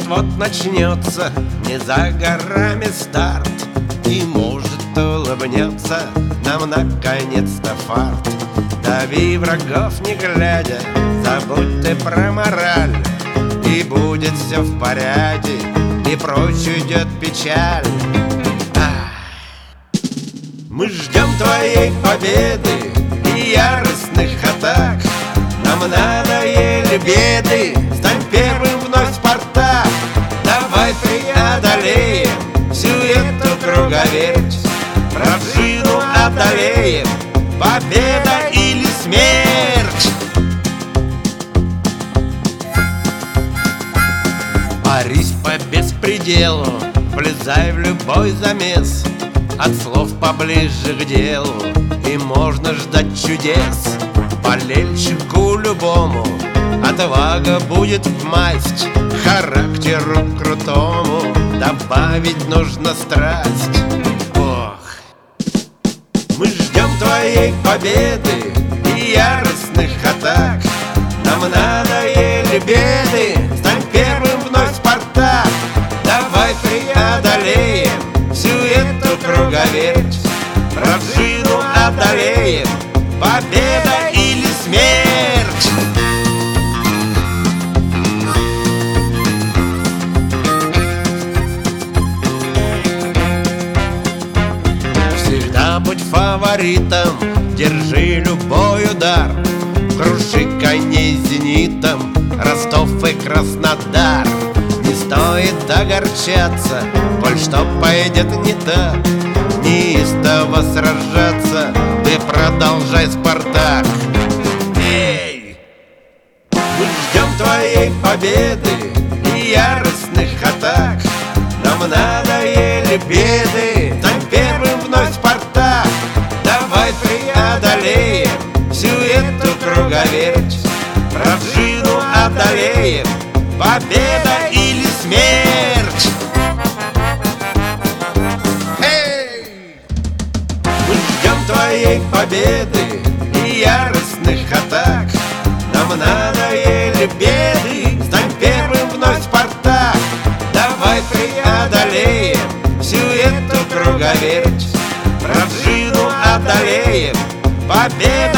вот-вот начнется, не за горами старт, и, может, улыбнется нам наконец-то фарт. Дави врагов не глядя, забудь ты про мораль, и будет все в порядке, и прочь уйдет печаль. Мы ждем твоей победы и яростных атак. Нам надоели беды, стань первым вновь Спартак. Давай преодолеем всю эту круговерть, пружину одолеем, победа или смерть. Борись по беспределу, влезай в любой замес, от слов поближе к делу, и можно ждать чудес. Болельщику любому отвага будет в масть, характеру крутому добавить нужно страсть. Ох, мы ждем твоей победы и яростных атак. Нам надоели беды, стань первым вновь Спартак. Давай преодолеем всю эту круговерть, пружину одолеем, победа или смерть. Всегда будь фаворитом, держи любой удар, круши коней зенитом, Ростов и Краснодар. Не стоит огорчаться, коль что пойдет не так, неистово сражаться, ты продолжай, Спартак. Эй! Мы ждем твоей победы и яростных атак. Нам надоели беды, стань первым вновь Спартак. Давай преодолеем всю эту круговерть, пружину одолеем, победа или смерть. Твоей победы и яростных атак. Нам надоели беды, стань первым вновь Спартак. Давай преодолеем всю эту круговерть, пружину одолеем, победа